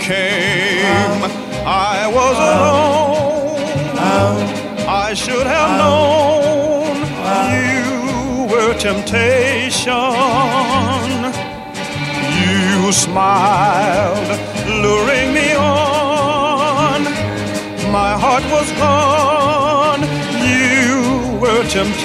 came, I was alone. I should have known you were temptation. You smiled, luring me on. My heart was gone. You were temptation.